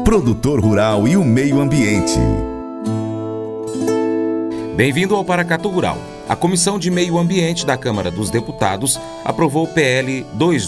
produtor rural e o meio ambiente. Bem-vindo ao Paracatu Rural. A Comissão de Meio Ambiente da Câmara dos Deputados aprovou o PL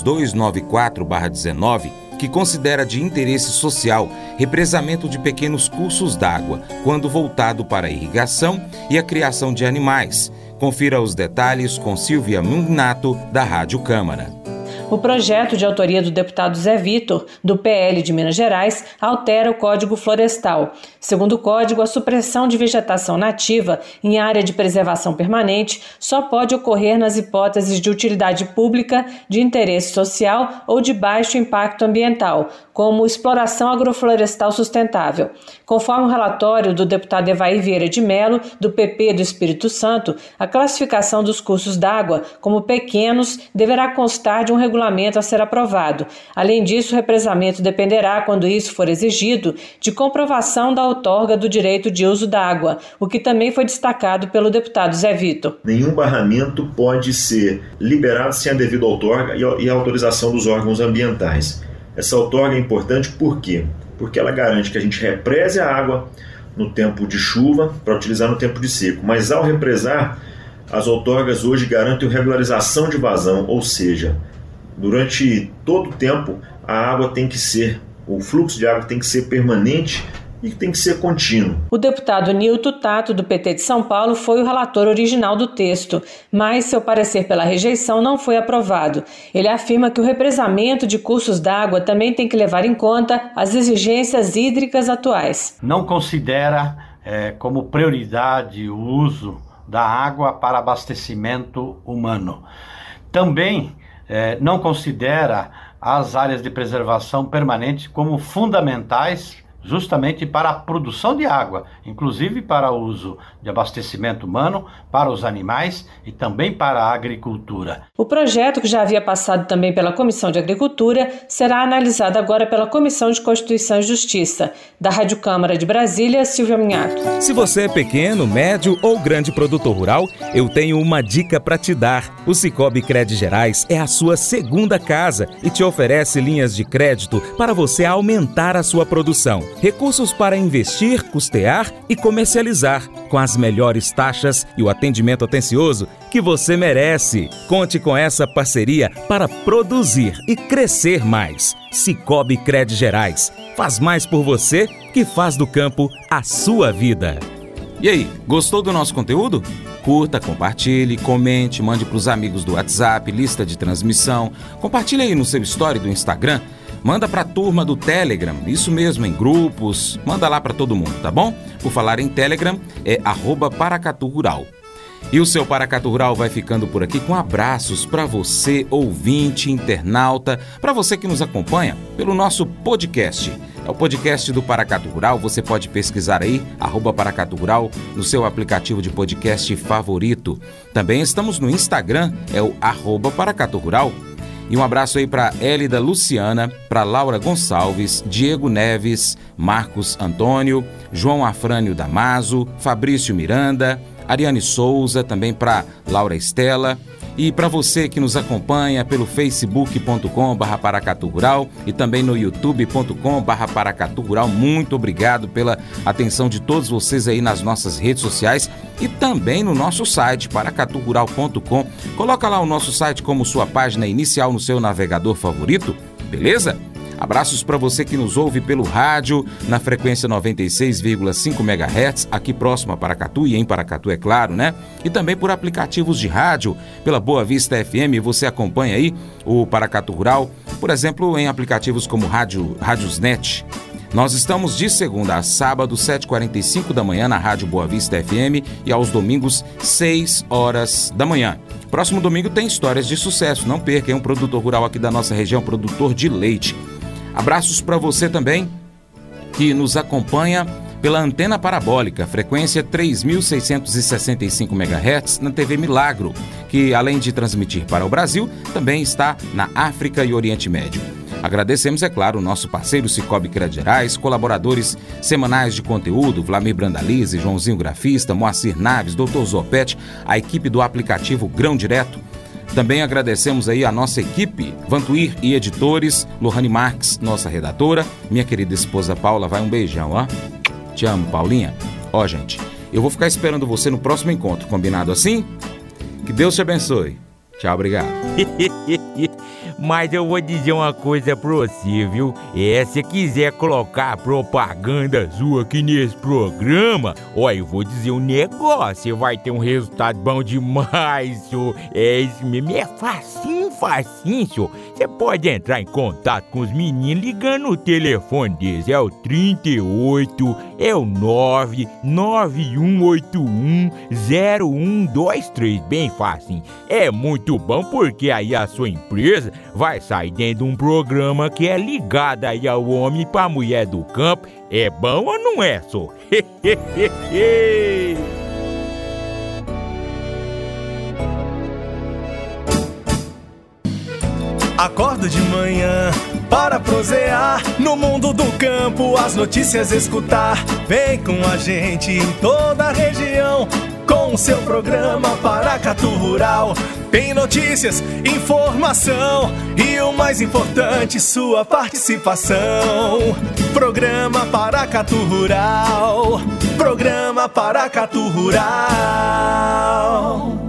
2294/19, que considera de interesse social represamento de pequenos cursos d'água, quando voltado para a irrigação e a criação de animais. Confira os detalhes com Silvia Mugnato, da Rádio Câmara. O projeto de autoria do deputado Zé Vitor, do PL de Minas Gerais, altera o Código Florestal. Segundo o Código, a supressão de vegetação nativa em área de preservação permanente só pode ocorrer nas hipóteses de utilidade pública, de interesse social ou de baixo impacto ambiental, como exploração agroflorestal sustentável. Conforme o relatório do deputado Evair Vieira de Mello, do PP do Espírito Santo, a classificação dos cursos d'água como pequenos deverá constar de um regulamento a ser aprovado. Além disso, o represamento dependerá, quando isso for exigido, de comprovação da outorga do direito de uso da água, o que também foi destacado pelo deputado Zé Vitor. Nenhum barramento pode ser liberado sem a devida outorga e a autorização dos órgãos ambientais. Essa outorga é importante por quê? Porque ela garante que a gente represe a água no tempo de chuva para utilizar no tempo de seco, mas ao represar, as outorgas hoje garantem regularização de vazão, ou seja, durante todo o tempo o fluxo de água tem que ser permanente e tem que ser contínuo. O deputado Nilton Tato, do PT de São Paulo, foi o relator original do texto, mas seu parecer pela rejeição não foi aprovado. Ele afirma que o represamento de cursos d'água também tem que levar em conta as exigências hídricas atuais. Não considera como prioridade o uso da água para abastecimento humano. Também não considera as áreas de preservação permanente como fundamentais justamente para a produção de água, inclusive para o uso de abastecimento humano, para os animais e também para a agricultura. O projeto, que já havia passado também pela Comissão de Agricultura, será analisado agora pela Comissão de Constituição e Justiça. Da Rádio Câmara de Brasília, Silvia Mugnato. Se você é pequeno, médio ou grande produtor rural, eu tenho uma dica para te dar. O Sicoob Cred Gerais é a sua segunda casa e te oferece linhas de crédito para você aumentar a sua produção. Recursos para investir, custear e comercializar, com as melhores taxas e o atendimento atencioso que você merece. Conte com essa parceria para produzir e crescer mais. Sicoob Cred Gerais. Faz mais por você que faz do campo a sua vida. E aí, gostou do nosso conteúdo? Curta, compartilhe, comente, mande para os amigos do WhatsApp, lista de transmissão. Compartilhe aí no seu story do Instagram. Manda para a turma do Telegram, isso mesmo, em grupos, manda lá para todo mundo, tá bom? Por falar em Telegram, é @Paracatu Rural. E o seu Paracatu Rural vai ficando por aqui com abraços para você, ouvinte, internauta, para você que nos acompanha pelo nosso podcast. É o podcast do Paracatu Rural, você pode pesquisar aí, @Paracatu Rural, no seu aplicativo de podcast favorito. Também estamos no Instagram, é o @Paracatu Rural. E um abraço aí para Hélida Luciana, para Laura Gonçalves, Diego Neves, Marcos Antônio, João Afrânio Damaso, Fabrício Miranda, Ariane Souza, também para Laura Estela. E para você que nos acompanha pelo facebook.com/Paracatu Rural e também no youtube.com/Paracatu Rural, muito obrigado pela atenção de todos vocês aí nas nossas redes sociais e também no nosso site, paracaturural.com. Coloca lá o nosso site como sua página inicial no seu navegador favorito, beleza? Abraços para você que nos ouve pelo rádio, na frequência 96,5 MHz, aqui próximo a Paracatu e em Paracatu, é claro, né? E também por aplicativos de rádio, pela Boa Vista FM, você acompanha aí o Paracatu Rural, por exemplo, em aplicativos como Rádiosnet. Nós estamos de segunda a sábado, 7h45 da manhã, na Rádio Boa Vista FM e aos domingos, 6 horas da manhã. Próximo domingo tem histórias de sucesso, não perca, é um produtor rural aqui da nossa região, produtor de leite. Abraços para você também que nos acompanha pela antena parabólica, frequência 3.665 MHz na TV Milagro, que além de transmitir para o Brasil, também está na África e Oriente Médio. Agradecemos, é claro, o nosso parceiro Sicoob Cred Gerais, colaboradores semanais de conteúdo, Vlamir Brandalize, Joãozinho Grafista, Moacir Naves, Dr. Zopete, a equipe do aplicativo Grão Direto, Também agradecemos aí a nossa equipe, Vantuir e Editores, Lohane Marques, nossa redatora, minha querida esposa Paula, vai um beijão, ó. Te amo, Paulinha. Ó, gente, eu vou ficar esperando você no próximo encontro, combinado assim? Que Deus te abençoe. Tchau, obrigado. Mas eu vou dizer uma coisa pra você, viu? Se quiser colocar propaganda sua aqui nesse programa, eu vou dizer um negócio, você vai ter um resultado bom demais, senhor. Isso mesmo, é facinho, senhor. Você pode entrar em contato com os meninos ligando o telefone deles, é o 38, é o 991810123, bem facinho. É muito bom porque aí a sua empresa vai sair dentro de um programa que é ligado aí ao homem pra mulher do campo. É bom ou não é, só? Acordo de manhã para prosear no mundo do campo, as notícias escutar. Vem com a gente em toda a região com o seu programa Paracatu Rural. Tem notícias, informação e o mais importante, sua participação. Programa Paracatu Rural. Programa Paracatu Rural.